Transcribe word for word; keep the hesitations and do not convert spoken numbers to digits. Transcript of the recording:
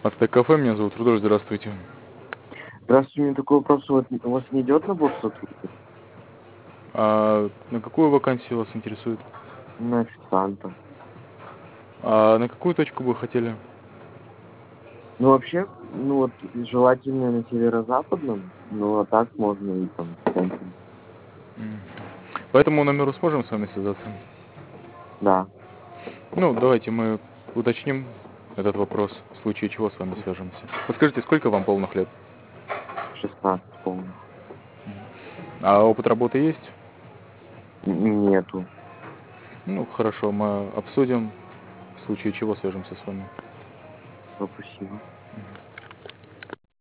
Астек кафе, меня зовут Рудольф, здравствуйте. Здравствуйте, у меня такой вопрос. Вот у вас не идет набор сотрудников А на какую вакансию вас интересует? на официанта? А на какую точку вы хотели? Ну, вообще, ну вот желательно на северо-западном, ну а так можно и там в центре. М. По этому номеру сможем с вами связаться? Да. Ну, давайте мы уточним этот вопрос, в случае чего с вами свяжемся. Подскажите, сколько вам полных лет? шестнадцать полных. А опыт работы есть? Н- Нету. Ну, хорошо, мы обсудим, в случае чего свяжемся с вами. Спасибо.